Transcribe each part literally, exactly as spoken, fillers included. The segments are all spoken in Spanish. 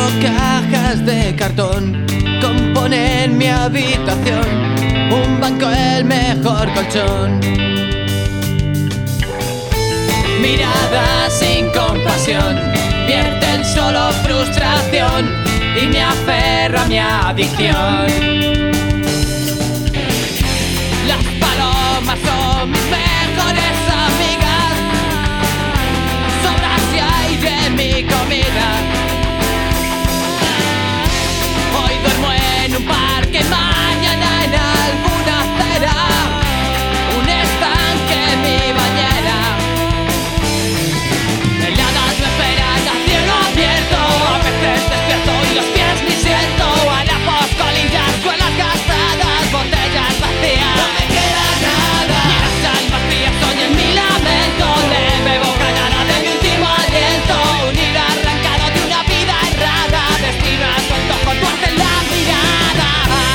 cajas de cartón componen mi habitación, un banco el mejor colchón. Miradas sin compasión vierten solo frustración y me aferro a mi adicción. Las palomas son mis mejores amigas, sobras y hay de mi comida. Hoy duermo en un parque, mañana en alguna acera, un estanque en mi bañera. Heladas me esperan a cielo abierto, a veces despierto y los pies ni siento. Harapos, colillas, suelas gastadas, botellas vacías. No me queda nada. Y las almas frías oyen mi lamento, le bebo canara de mi último aliento. Un hilo arrancado de una vida errada, destino a su antojo, tuerce en la mirada.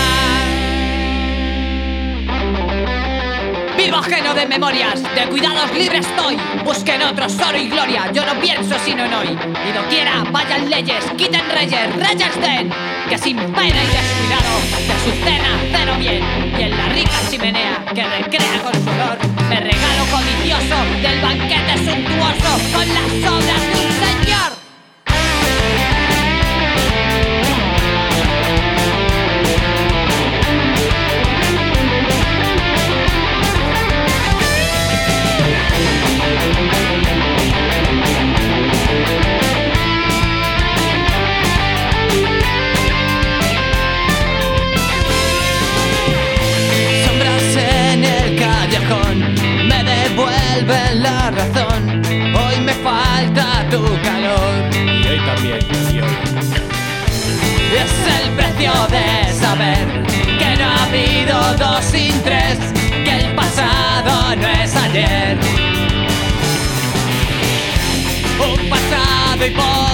Vivo ajeno de memorias, de cuidados libre estoy. Busquen otro oro y gloria, yo no pienso sino en hoy. Y doquiera vayan leyes, quiten reyes, reyes den, que sin pena y descuidado de su cena ceno bien. Y en la rica chimenea que recrea con su olor, me regalo codicioso del banquete suntuoso con las obras de un señor. Me devuelven la razón, hoy me falta tu calor. Y hoy también, y hoy. Es el precio de saber que no ha habido dos sin tres, que el pasado no es ayer. Un pasado y por